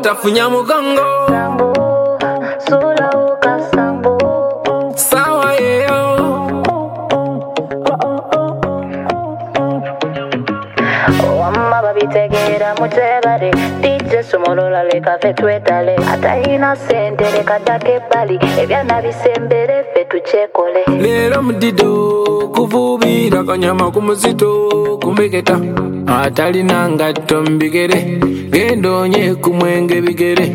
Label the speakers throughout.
Speaker 1: tafunya mugongo
Speaker 2: Sula ukasambo
Speaker 1: sawa yeyo
Speaker 2: Wamba babitegera mutebale DJ Somolola leka fe twetale Ataina sente leka dake bali Ebyana bisembere fe tuchekole
Speaker 1: Lero mudido kuvubira kanyama kumuzito kumbeketa Atalina ngato mbigere gendo nye kumwenge bigere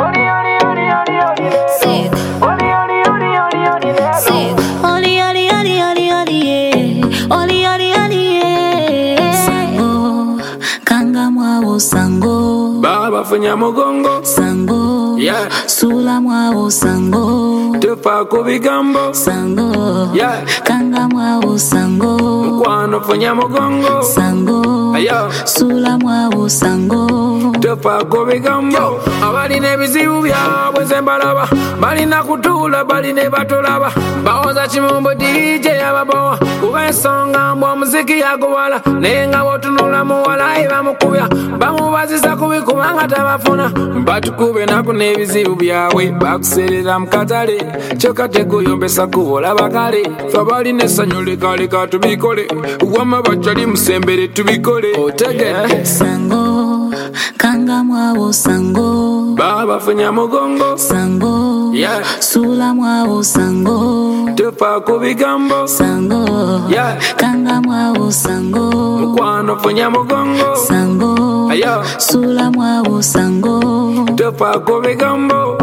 Speaker 2: Sick Oli oli oli oli oli Sick Oli oli oli oli oli Oli oli oli Sango Kanga mwawo sango
Speaker 1: Baba funya mugongo
Speaker 2: Sango
Speaker 1: Yeah
Speaker 2: Sula mwawo sango
Speaker 1: Tufa kubigambo
Speaker 2: Sango
Speaker 1: Yeah
Speaker 2: Kanga mwawo sango
Speaker 1: Mkwano funya mugongo
Speaker 2: Sango
Speaker 1: Ayo
Speaker 2: Sula mwawo sango
Speaker 1: Tufa kubigambo Abalina ebizibu byabwe zembalaba Balina kutula baline batulaba Bawoza chimumbo DJ ababowa Kuba ensonga mbwa muziki yaguwala Nenga wotunula muwala iba mukubya Bamubazisa kubikubanga tabafuna Batukube naku nebizibu byabwe Bakuserera mukatale Choka tekuyombesa kubola bakale Fabalina essanyu leka tubikole Wama bachali musembere tubikole Otegedde
Speaker 2: Sango Kanga mwawo sango
Speaker 1: Baba funya mugongo
Speaker 2: Sango
Speaker 1: Yeah
Speaker 2: Sula mwawo sango
Speaker 1: Tufa kubigambo
Speaker 2: Sango
Speaker 1: Yeah
Speaker 2: Kanga mwawo sango
Speaker 1: Mkwano funya mugongo
Speaker 2: Sango
Speaker 1: Ayo
Speaker 2: Sula mwawo sango
Speaker 1: Tufa kubigambo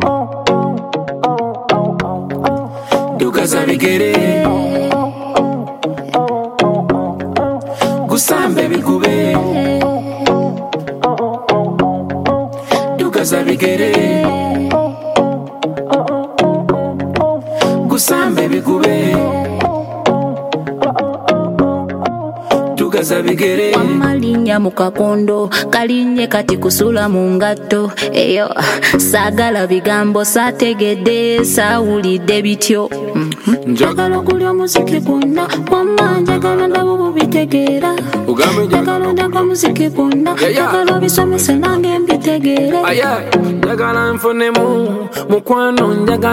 Speaker 1: Dukaza bigere Gusambe bikube Dukaza bigere Gusambe bikube Dukaza bigere
Speaker 2: Malinya mukakondo kalinye kati kusula mungato eyo sagala bigambo sategedde sawulidde bityo njagala okulya muziki gwonna wamma njagala ndabo bubitegeera njagala ndaka muziki gwonna njagala bisomese nange mbitegeere
Speaker 1: njagala nfunemu mukwano njagala